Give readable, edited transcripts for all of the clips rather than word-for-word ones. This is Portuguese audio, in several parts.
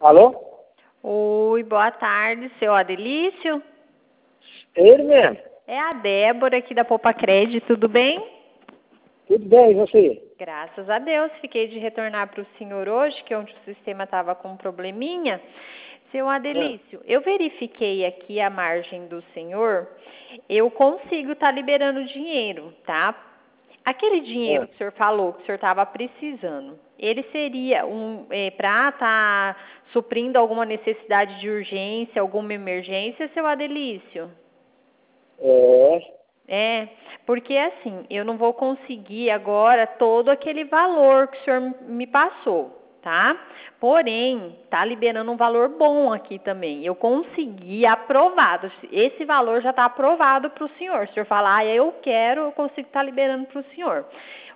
Alô? Oi, boa tarde, seu Adelício. Ele mesmo. É a Débora aqui da Poupa Crédito, tudo bem? Tudo bem, e você? Graças a Deus, fiquei de retornar para o senhor hoje, que onde o sistema estava com um probleminha. Seu Adelício, eu verifiquei aqui a margem do senhor, eu consigo estar liberando dinheiro, tá? Aquele dinheiro que o senhor falou que o senhor estava precisando, ele seria para estar suprindo alguma necessidade de urgência, alguma emergência, seu Adelício? É, porque assim, eu não vou conseguir agora todo aquele valor que o senhor me passou, tá? Porém, tá liberando um valor bom aqui também. Eu consegui aprovado. Esse valor já está aprovado para o senhor. Se o senhor falar, eu quero, eu consigo estar liberando para o senhor.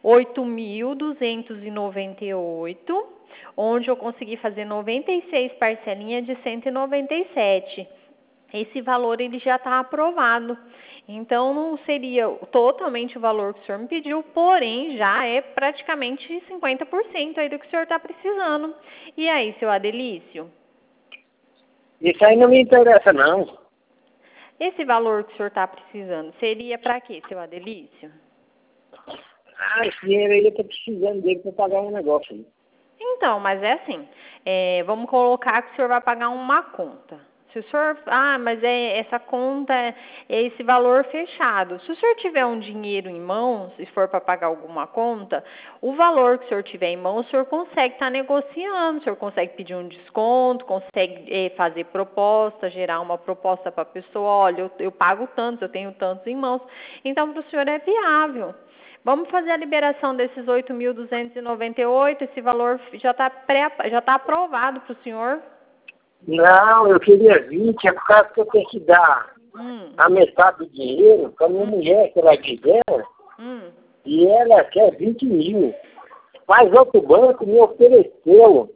8.298, onde eu consegui fazer 96 parcelinhas de 197. Esse valor ele já está aprovado. Então, não seria totalmente o valor que o senhor me pediu, porém, já é praticamente 50% aí do que o senhor está precisando. E aí, seu Adelício? Isso aí não me interessa, não. Esse valor que o senhor está precisando seria para quê, seu Adelício? Esse dinheiro aí eu tô precisando dele para pagar um negócio aí. Então, mas é assim, vamos colocar que o senhor vai pagar uma conta. Se o senhor, mas essa conta é esse valor fechado. Se o senhor tiver um dinheiro em mãos, se for para pagar alguma conta, o valor que o senhor tiver em mãos, o senhor consegue estar negociando, o senhor consegue pedir um desconto, consegue fazer proposta, gerar uma proposta para a pessoa, olha, eu pago tantos, eu tenho tantos em mãos. Então, para o senhor é viável. Vamos fazer a liberação desses 8.298, esse valor já está aprovado para o senhor. Não, eu queria 20, é por causa que eu tenho que dar a metade do dinheiro para minha mulher, que ela quiser, e ela quer 20 mil. Mas outro banco me ofereceu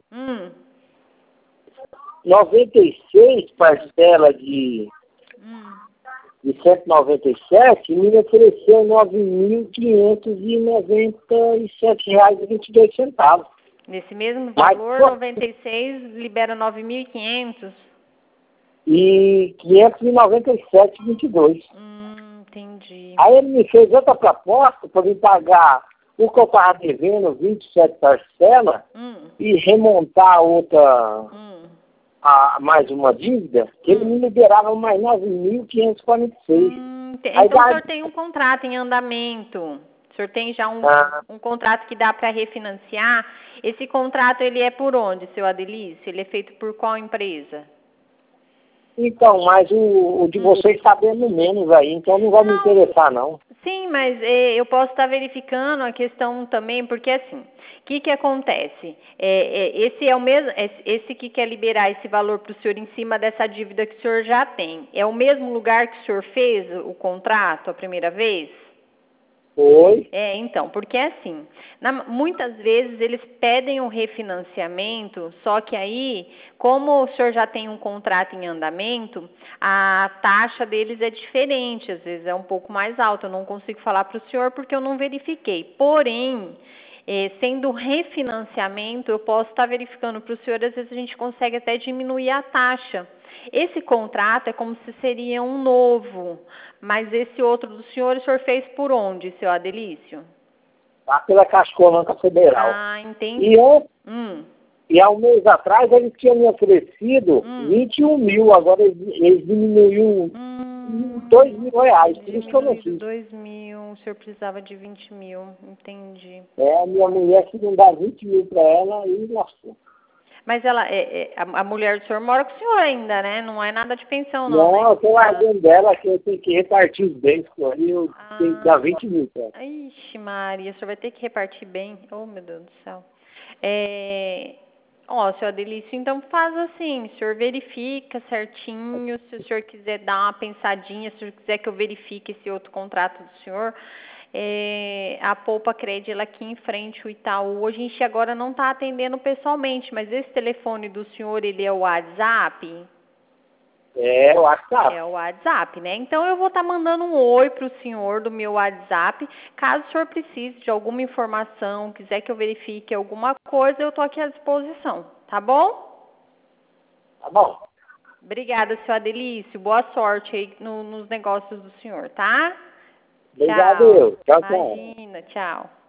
96 parcelas de 197 e me ofereceu R$ 9.597,22. Nesse mesmo valor, 96 libera 9.500. E 597,22. Entendi. Aí ele me fez outra proposta para me pagar o que eu estava devendo, 27 parcelas, e remontar outra, mais uma dívida, que ele me liberava mais 9.546. Então o senhor tem um contrato em andamento. O senhor tem já um contrato que dá para refinanciar. Esse contrato ele é por onde, seu Adelício? Ele é feito por qual empresa? Então, mas o de vocês está dando menos aí, então não vai me interessar, não. Sim, mas eu posso estar verificando a questão também, porque assim, o que acontece? Esse é o mesmo, esse que quer liberar esse valor para o senhor em cima dessa dívida que o senhor já tem. É o mesmo lugar que o senhor fez o contrato a primeira vez? Foi. Então, porque assim, muitas vezes eles pedem um refinanciamento, só que aí, como o senhor já tem um contrato em andamento, a taxa deles é diferente, às vezes é um pouco mais alta. Eu não consigo falar para o senhor porque eu não verifiquei. Porém, sendo refinanciamento, eu posso estar verificando para o senhor, às vezes a gente consegue até diminuir a taxa. Esse contrato é como se seria um novo, mas esse outro do senhor, o senhor fez por onde, seu Adelício? Tá pela Caixa Econômica Federal. Entendi. E há um mês atrás eles tinham me oferecido 21 mil, agora eles diminuíram 2 mil reais, por isso que eu não fiz. 2 mil, o senhor precisava de 20 mil, entendi. Minha mulher que não dá 20 mil para ela e lascou. Mas ela, a mulher do senhor mora com o senhor ainda, né? Não é nada de pensão, não. Não, eu tô largando dela que eu tenho que repartir os bens com ela e eu tenho que dar 20 mil para ela. Ixi, Maria, o senhor vai ter que repartir bem. Oh, meu Deus do céu. Seu Adelício, então faz assim, o senhor verifica certinho, se o senhor quiser dar uma pensadinha, se o senhor quiser que eu verifique esse outro contrato do senhor, a Poupa Crédito, ela aqui em frente, o Itaú, a gente agora não está atendendo pessoalmente, mas esse telefone do senhor, ele é o WhatsApp? É o WhatsApp. É o WhatsApp, né? Então eu vou estar mandando um oi para o senhor do meu WhatsApp. Caso o senhor precise de alguma informação, quiser que eu verifique alguma coisa, eu estou aqui à disposição, tá bom? Tá bom? Obrigada, seu Adelício. Boa sorte aí nos negócios do senhor, tá? Obrigado, Tchau. eu. Tchau, tchau. Imagina, tchau.